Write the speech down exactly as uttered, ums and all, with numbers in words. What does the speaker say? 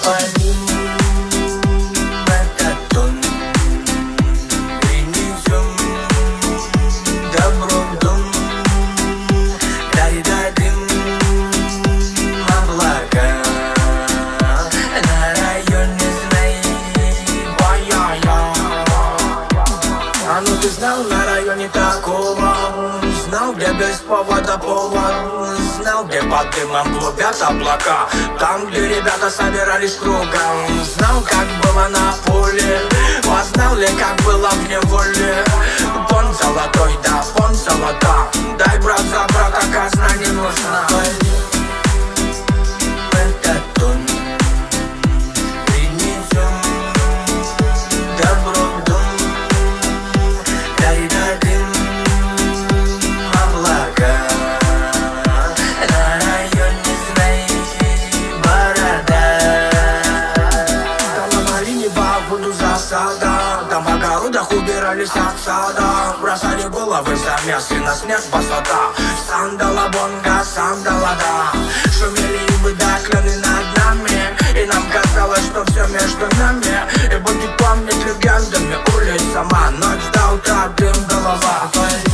Запалим этот тон, принесем добро в дом, дай дадим облака на районе, знай, бай-яй-яй. А ну ты знал на районе такого? Знал, где без повода повод, знал, где под дымом клубят облака, там, где ребята собирались кругом. Знал, как было на поле, а знал ли, как было в неволе. Пон золотой, да, пон золота, дай, брат, за брата, казна не нужна. Этот тон, принесем добро в дом, дай дадим облака на районе, знай, борода. Там на малине буду засада, там в огородах убирались от сада, бросали головы за мясо и на снег босота. Сандала бонга, сандала да, шумели ибы да, клены над нами, и нам казалось, что все между нами. И будет помнить легендами улиц сама, ночь до утра, дым голова.